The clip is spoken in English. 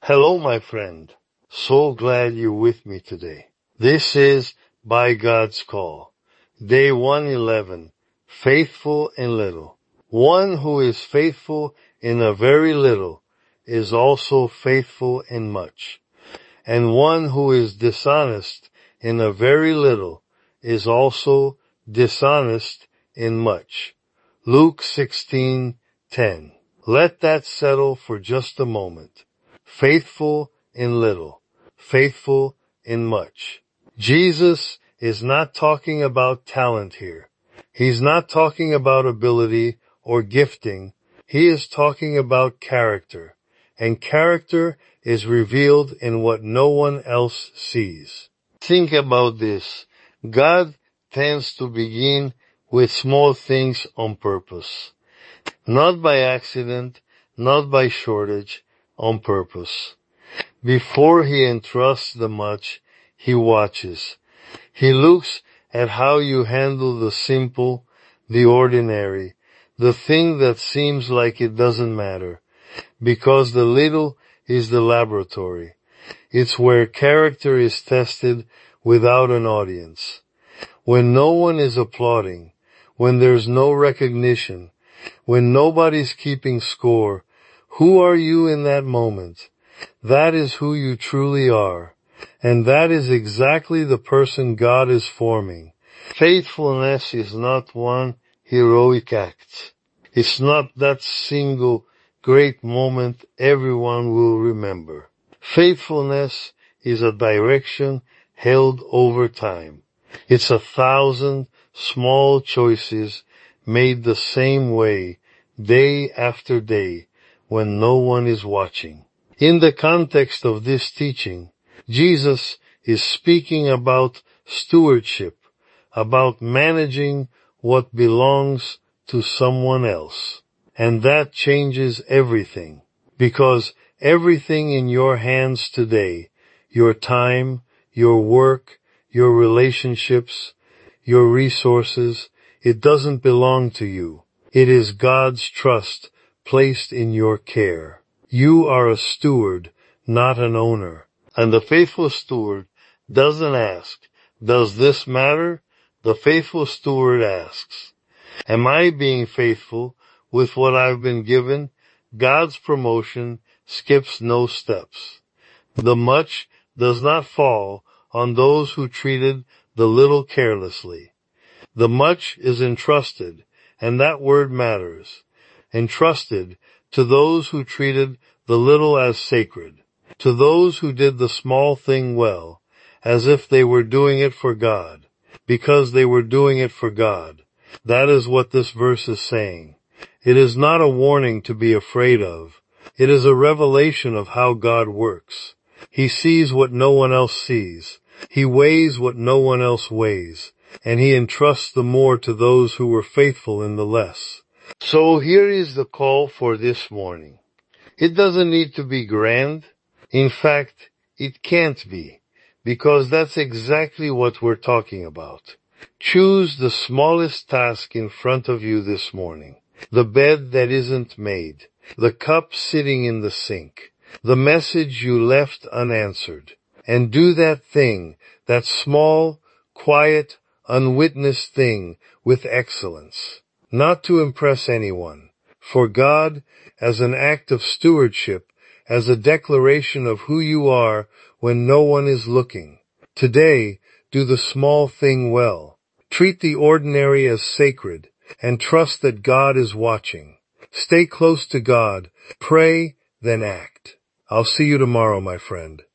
Hello, my friend. So glad you're with me today. This is By God's Call, Day 111, Faithful in Little. One who is faithful in a very little is also faithful in much. And one who is dishonest in a very little is also dishonest in much. Luke 16:10. Let that settle for just a moment. Faithful in little, faithful in much. Jesus is not talking about talent here. He's not talking about ability or gifting. He is talking about character. And character is revealed in what no one else sees. Think about this. God tends to begin with small things on purpose. Not by accident, not by shortage, on purpose. Before he entrusts the much, he watches. He looks at how you handle the simple, the ordinary, the thing that seems like it doesn't matter. Because the little is the laboratory. It's where character is tested without an audience. When no one is applauding, when there's no recognition, when nobody's keeping score, who are you in that moment? That is who you truly are. And that is exactly the person God is forming. Faithfulness is not one heroic act. It's not that single great moment everyone will remember. Faithfulness is a direction held over time. It's 1,000 small choices made the same way, day after day, when no one is watching. In the context of this teaching, Jesus is speaking about stewardship, about managing what belongs to someone else. And that changes everything, because everything in your hands today, your time, your work, your relationships, your resources, it doesn't belong to you. It is God's trust placed in your care. You are a steward, not an owner. And the faithful steward doesn't ask, does this matter? The faithful steward asks, am I being faithful with what I've been given? God's promotion skips no steps. The much does not fall on those who treated the little carelessly. The much is entrusted, and that word matters. Entrusted to those who treated the little as sacred, to those who did the small thing well, as if they were doing it for God, because they were doing it for God. That is what this verse is saying. It is not a warning to be afraid of. It is a revelation of how God works. He sees what no one else sees. He weighs what no one else weighs. And he entrusts the more to those who were faithful in the less. So here is the call for this morning. It doesn't need to be grand. In fact, it can't be, because that's exactly what we're talking about. Choose the smallest task in front of you this morning. The bed that isn't made. The cup sitting in the sink. The message you left unanswered. And do that thing, that small, quiet, unwitnessed thing with excellence. Not to impress anyone. For God, as an act of stewardship, as a declaration of who you are when no one is looking. Today, do the small thing well. Treat the ordinary as sacred, and trust that God is watching. Stay close to God. Pray, then act. I'll see you tomorrow, my friend.